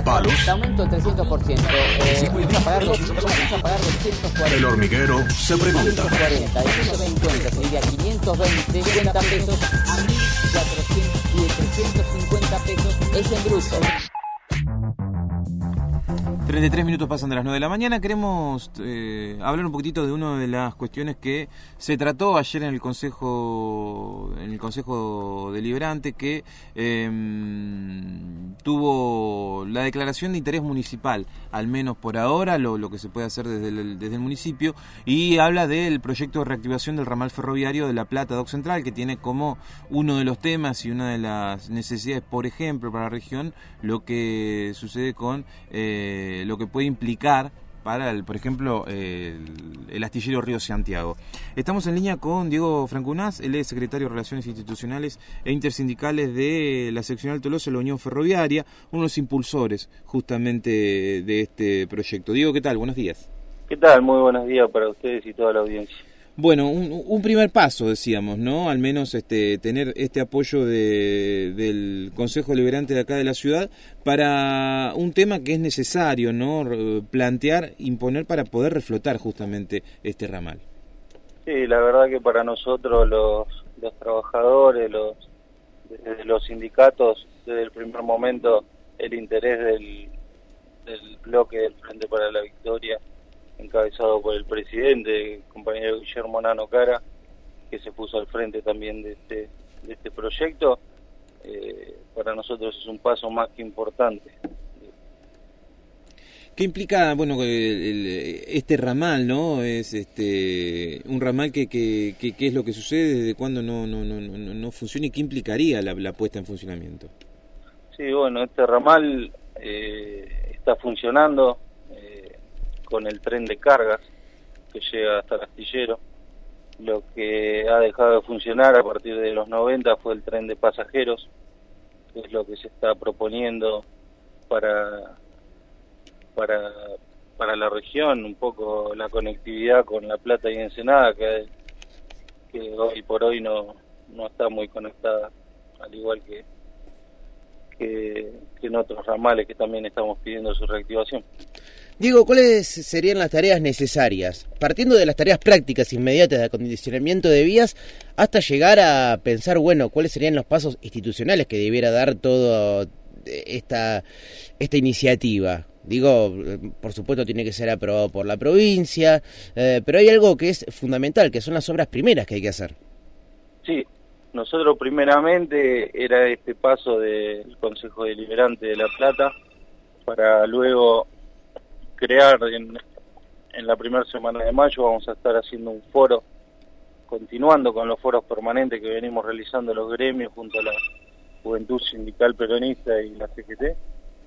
palos. El aumento del 300%. Vamos a pagar 240. El hormiguero se pregunta. 140, de 150 sería 550 pesos a 1.400 y de 350 pesos es en bruto. 33 minutos pasan de las 9 de la mañana. Queremos hablar un poquitito de una de las cuestiones que se trató ayer en el Consejo Deliberante, que tuvo la declaración de interés municipal, al menos por ahora, lo que se puede hacer desde el municipio, y habla del proyecto de reactivación del ramal ferroviario de La Plata Dock Central, que tiene como uno de los temas y una de las necesidades, por ejemplo, para la región, lo que sucede con lo que puede implicar para, por ejemplo, el astillero Río Santiago. Estamos en línea con Diego Francunaz, él es secretario de Relaciones Institucionales e Intersindicales de la seccional Tolosa de la Unión Ferroviaria, uno de los impulsores justamente de este proyecto. Diego, ¿qué tal? Buenos días. ¿Qué tal? Muy buenos días para ustedes y toda la audiencia. Bueno, un primer paso, decíamos, ¿no? Al menos tener este apoyo del Consejo Deliberante de acá de la ciudad para un tema que es necesario, ¿no? Plantear, imponer para poder reflotar justamente este ramal. Sí, la verdad que para nosotros los trabajadores, desde los sindicatos, desde el primer momento, el interés del bloque del Frente para la Victoria, encabezado por el presidente, el compañero Guillermo Nano Cara, que se puso al frente también de este proyecto, para nosotros es un paso más que importante. ¿Qué implica, bueno, este ramal, no? Es un ramal que es lo que sucede, desde cuándo no funciona y qué implicaría la puesta en funcionamiento? Sí, bueno, este ramal está funcionando con el tren de cargas que llega hasta el astillero. Lo que ha dejado de funcionar a partir de los 90 fue el tren de pasajeros, que es lo que se está proponiendo para la región, un poco la conectividad con La Plata y Ensenada, que hoy por hoy no está muy conectada, al igual que en otros ramales que también estamos pidiendo su reactivación. Diego, ¿cuáles serían las tareas necesarias? Partiendo de las tareas prácticas inmediatas de acondicionamiento de vías, hasta llegar a pensar, bueno, cuáles serían los pasos institucionales que debiera dar toda esta iniciativa. Digo, por supuesto tiene que ser aprobado por la provincia, pero hay algo que es fundamental, que son las obras primeras que hay que hacer. Sí, nosotros primeramente era este paso del Consejo Deliberante de La Plata para luego crear en la primera semana de mayo. Vamos a estar haciendo un foro, continuando con los foros permanentes que venimos realizando los gremios junto a la Juventud Sindical Peronista y la CGT,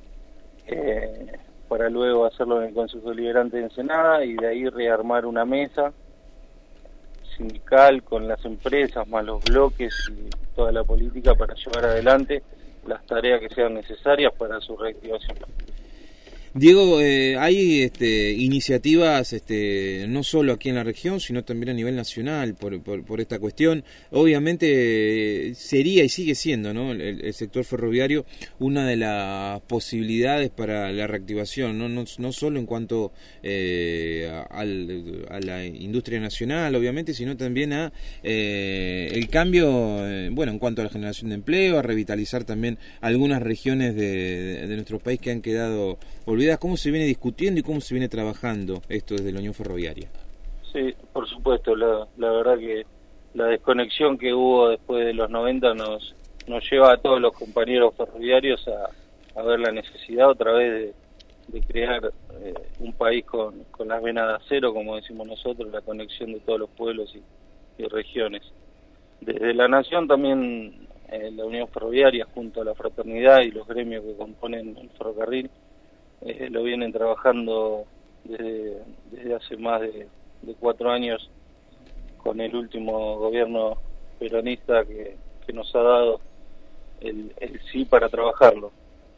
para luego hacerlo en el Consejo Deliberante de Ensenada y de ahí rearmar una mesa sindical con las empresas, más los bloques y toda la política para llevar adelante las tareas que sean necesarias para su reactivación. Diego, hay iniciativas no solo aquí en la región, sino también a nivel nacional por esta cuestión. Obviamente sería y sigue siendo, ¿no?, el sector ferroviario una de las posibilidades para la reactivación, no solo en cuanto a la industria nacional, obviamente, sino también a el cambio, bueno, en cuanto a la generación de empleo, a revitalizar también algunas regiones de nuestro país que han quedado olvidadas. ¿Cómo se viene discutiendo y cómo se viene trabajando esto desde la Unión Ferroviaria? Sí, por supuesto, la verdad que la desconexión que hubo después de los 90 nos lleva a todos los compañeros ferroviarios a ver la necesidad otra vez de crear un país con las venas de acero, como decimos nosotros, la conexión de todos los pueblos y regiones. Desde la Nación también la Unión Ferroviaria, junto a la Fraternidad y los gremios que componen el ferrocarril, lo vienen trabajando desde hace más de 4 años con el último gobierno peronista que nos ha dado el sí para trabajarlo.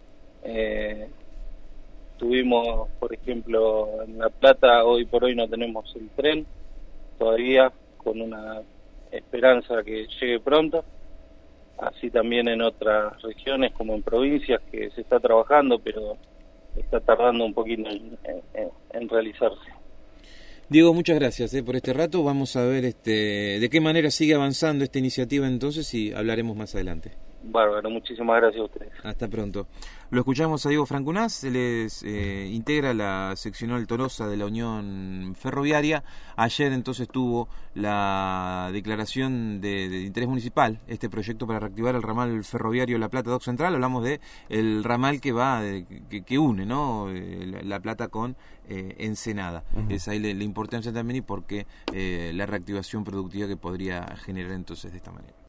Tuvimos, por ejemplo, en La Plata, hoy por hoy no tenemos el tren todavía, con una esperanza que llegue pronto, así también en otras regiones como en provincias que se está trabajando, pero está tardando un poquito en realizarse. Diego, muchas gracias por este rato. Vamos a ver de qué manera sigue avanzando esta iniciativa entonces y hablaremos más adelante. Bárbaro, muchísimas gracias a ustedes. Hasta pronto. Lo escuchamos a Diego Francunaz, él integra la seccional Tolosa de la Unión Ferroviaria. Ayer entonces tuvo la declaración de interés municipal, este proyecto para reactivar el ramal ferroviario La Plata Dock Central. Hablamos de el ramal que va, que une, ¿no? La Plata con Ensenada. Es ahí la importancia también y porque la reactivación productiva que podría generar entonces de esta manera.